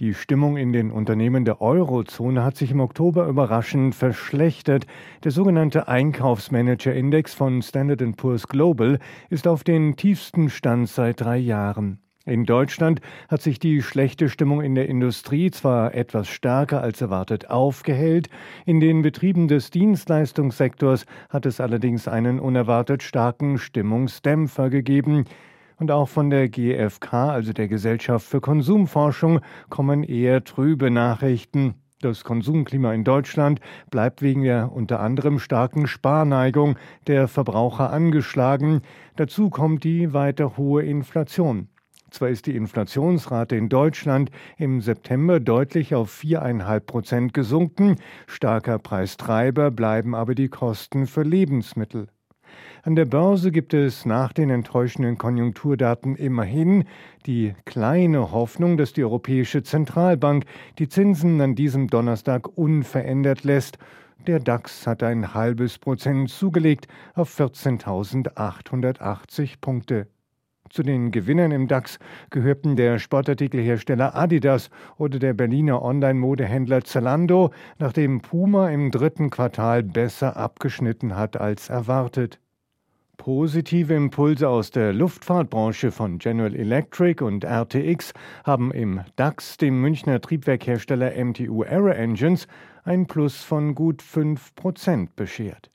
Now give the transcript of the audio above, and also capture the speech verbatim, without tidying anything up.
Die Stimmung in den Unternehmen der Eurozone hat sich im Oktober überraschend verschlechtert. Der sogenannte Einkaufsmanager-Index von Standard and Poor's Global ist auf den tiefsten Stand seit drei Jahren. In Deutschland hat sich die schlechte Stimmung in der Industrie zwar etwas stärker als erwartet aufgehellt, in den Betrieben des Dienstleistungssektors hat es allerdings einen unerwartet starken Stimmungsdämpfer gegeben. Und auch von der G F K, also der Gesellschaft für Konsumforschung, kommen eher trübe Nachrichten. Das Konsumklima in Deutschland bleibt wegen der unter anderem starken Sparneigung der Verbraucher angeschlagen. Dazu kommt die weiter hohe Inflation. Zwar ist die Inflationsrate in Deutschland im September deutlich auf vier Komma fünf Prozent gesunken, starker Preistreiber bleiben aber die Kosten für Lebensmittel. An der Börse gibt es nach den enttäuschenden Konjunkturdaten immerhin die kleine Hoffnung, dass die Europäische Zentralbank die Zinsen an diesem Donnerstag unverändert lässt. Der DAX hat ein halbes Prozent zugelegt auf vierzehntausendachthundertachtzig Punkte. Zu den Gewinnern im DAX gehörten der Sportartikelhersteller Adidas oder der Berliner Online-Modehändler Zalando, nachdem Puma im dritten Quartal besser abgeschnitten hat als erwartet. Positive Impulse aus der Luftfahrtbranche von General Electric und R T X haben im DAX dem Münchner Triebwerkhersteller M T U Aero Engines ein Plus von gut fünf Prozent beschert.